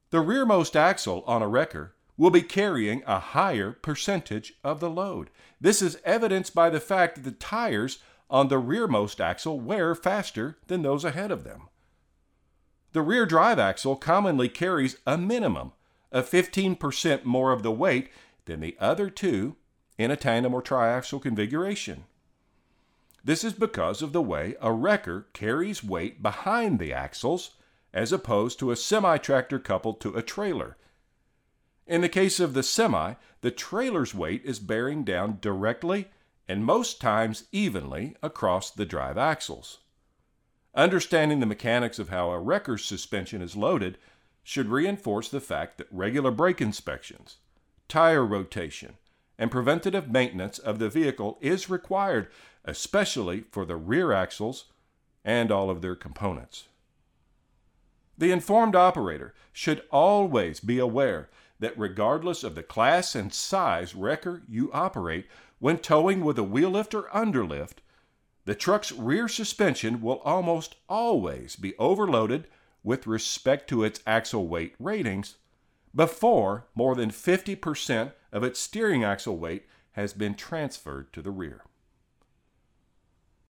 The rearmost axle on a wrecker will be carrying a higher percentage of the load. This is evidenced by the fact that the tires on the rearmost axle wear faster than those ahead of them. The rear drive axle commonly carries a minimum of 15% more of the weight than the other two in a tandem or triaxle configuration. This is because of the way a wrecker carries weight behind the axles as opposed to a semi-tractor coupled to a trailer. In the case of the semi, the trailer's weight is bearing down directly and most times evenly across the drive axles. Understanding the mechanics of how a wrecker's suspension is loaded should reinforce the fact that regular brake inspections, tire rotation, and preventative maintenance of the vehicle is required, especially for the rear axles and all of their components. The informed operator should always be aware that regardless of the class and size wrecker you operate, when towing with a wheel lift or underlift, the truck's rear suspension will almost always be overloaded with respect to its axle weight ratings before more than 50% of its steering axle weight has been transferred to the rear.